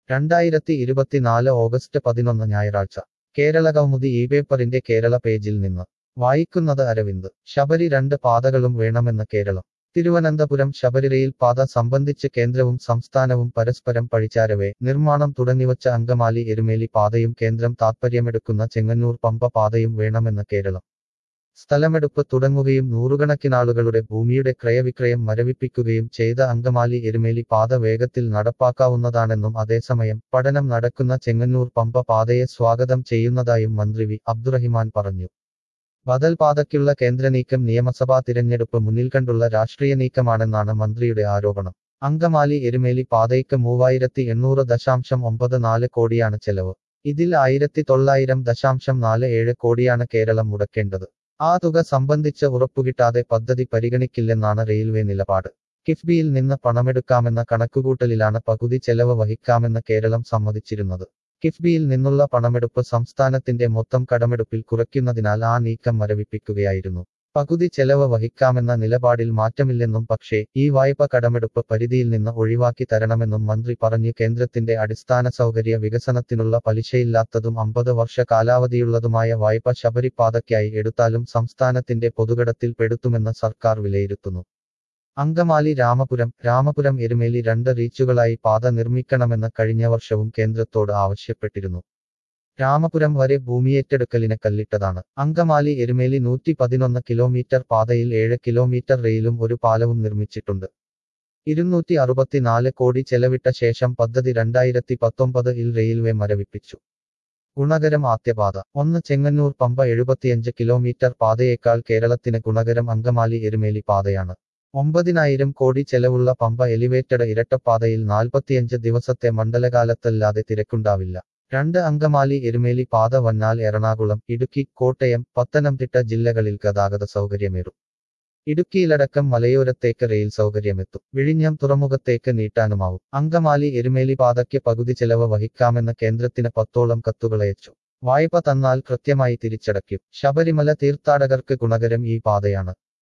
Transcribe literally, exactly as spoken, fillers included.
രണ്ടായിരത്തി ഇരുപത്തിനാല് ഓഗസ്റ്റ് പതിനൊന്ന് ഞായറാഴ്ച കേരളകൗമുദി ഈ പേപ്പറിന്റെ കേരള പേജിൽ നിന്ന് വായിക്കുന്നത് അരവിന്ദ് ശബരി രണ്ട് പാതകളും വേണമെന്ന് കേരളം തിരുവനന്തപുരം ശബരി റെയിൽ പാത സംബന്ധിച്ച് കേന്ദ്രവും സംസ്ഥാനവും പരസ്പരം പഴിചാരവേ നിർമ്മാണം തുടങ്ങിവച്ച അങ്കമാലി എരുമേലി പാതയും കേന്ദ്രം താത്പര്യമെടുക്കുന്ന ചെങ്ങന്നൂർ പമ്പ പാതയും വേണമെന്ന് കേരളം സ്ഥലമെടുപ്പ് തുടങ്ങുകയും നൂറുകണക്കിനാളുകളുടെ ഭൂമിയുടെ ക്രയവിക്രയം മരവിപ്പിക്കുകയും ചെയ്ത അങ്കമാലി എരുമേലി പാത വേഗത്തിൽ നടപ്പാക്കാവുന്നതാണെന്നും അതേസമയം പഠനം നടക്കുന്ന ചെങ്ങന്നൂർ പമ്പ പാതയെ സ്വാഗതം ചെയ്യുന്നതായും മന്ത്രി വി അബ്ദുറഹിമാൻ പറഞ്ഞു ബദൽ പാതയ്ക്കുള്ള കേന്ദ്രനീക്കം നിയമസഭാ തിരഞ്ഞെടുപ്പ് മുന്നിൽ കണ്ടുള്ള രാഷ്ട്രീയ നീക്കമാണെന്നാണ് മന്ത്രിയുടെ ആരോപണം അങ്കമാലി എരുമേലി പാതയ്ക്ക് മൂവായിരത്തി എണ്ണൂറ് ദശാംശം ഒമ്പത് നാല് കോടിയാണ് ചെലവ് ഇതിൽ ആയിരത്തി തൊള്ളായിരം ദശാംശം നാല് ഏഴ് കോടിയാണ് കേരളം മുടക്കേണ്ടത് ആ തുക സംബന്ധിച്ച് ഉറപ്പുകിട്ടാതെ പദ്ധതി പരിഗണിക്കില്ലെന്നാണ് റെയിൽവേ നിലപാട് കിഫ്ബിയിൽ നിന്ന് പണമെടുക്കാമെന്ന കണക്കുകൂട്ടലിലാണ് പകുതി ചെലവ് വഹിക്കാമെന്ന് കേരളം സമ്മതിച്ചിരുന്നത് കിഫ്ബിയിൽ നിന്നുള്ള പണമെടുപ്പ് സംസ്ഥാനത്തിന്റെ മൊത്തം കടമെടുപ്പിൽ കുറയ്ക്കുന്നതിനാൽ ആ നീക്കം മരവിപ്പിക്കുകയായിരുന്നു പകുതി ചെലവ് വഹിക്കാമെന്ന നിലപാടിൽ മാറ്റമില്ലെന്നും പക്ഷേ ഈ വായ്പ കടമെടുപ്പ് പരിധിയിൽ നിന്ന് ഒഴിവാക്കി തരണമെന്നും മന്ത്രി പറഞ്ഞു കേന്ദ്രത്തിന്റെ അടിസ്ഥാന സൗകര്യ വികസനത്തിനുള്ള പലിശയില്ലാത്തതും അമ്പത് വർഷ കാലാവധിയുള്ളതുമായ വായ്പ ശബരി പാതയ്ക്കായി എടുത്താലും സംസ്ഥാനത്തിന്റെ പൊതുകടത്തിൽ പെടുത്തുമെന്ന് സർക്കാർ വിലയിരുത്തുന്നു അങ്കമാലി രാമപുരം രാമപുരം എരുമേലി രണ്ട് റീച്ചുകളായി പാത നിർമ്മിക്കണമെന്ന് കഴിഞ്ഞ വർഷവും കേന്ദ്രത്തോട് ആവശ്യപ്പെട്ടിരുന്നു രാമപുരം വരെ ഭൂമിയേറ്റെടുക്കലിന് കല്ലിട്ടതാണ് അങ്കമാലി എരുമേലി നൂറ്റി പതിനൊന്ന് കിലോമീറ്റർ പാതയിൽ ഏഴ് കിലോമീറ്റർ റെയിലും ഒരു പാലവും നിർമ്മിച്ചിട്ടുണ്ട് ഇരുന്നൂറ്റി അറുപത്തിനാല് കോടി ചെലവിട്ട ശേഷം പദ്ധതി രണ്ടായിരത്തി പത്തൊമ്പത് ഇൽ റെയിൽവേ മരവിപ്പിച്ചു ഗുണകരം ആദ്യപാത ഒന്ന് ചെങ്ങന്നൂർ പമ്പ എഴുപത്തിയഞ്ച് കിലോമീറ്റർ പാതയേക്കാൾ കേരളത്തിന് ഗുണകരം അങ്കമാലി എരുമേലി പാതയാണ് ഒമ്പതിനായിരം കോടി ചെലവുള്ള പമ്പ എലിവേറ്റഡ് ഇരട്ടപ്പാതയിൽ നാൽപ്പത്തിയഞ്ച് ദിവസത്തെ മണ്ഡലകാലത്തല്ലാതെ തിരക്കുണ്ടാവില്ല രണ്ട് അങ്കമാലി എരുമേലി പാത വന്നാൽ എറണാകുളം ഇടുക്കി കോട്ടയം പത്തനംതിട്ട ജില്ലകളിൽ ഗതാഗത സൗകര്യമേറും ഇടുക്കിയിലടക്കം മലയോരത്തേക്ക് റെയിൽ സൗകര്യമെത്തും വിഴിഞ്ഞം തുറമുഖത്തേക്ക് നീട്ടാനുമാവും അങ്കമാലി എരുമേലി പാതയ്ക്ക് പകുതി ചെലവ് വഹിക്കാമെന്ന് കേന്ദ്രത്തിന് പത്തോളം കത്തുകളയച്ചു വായ്പ തന്നാൽ കൃത്യമായി തിരിച്ചടയ്ക്കും ശബരിമല തീർത്ഥാടകർക്ക് ഗുണകരം ഈ പാതയാണ്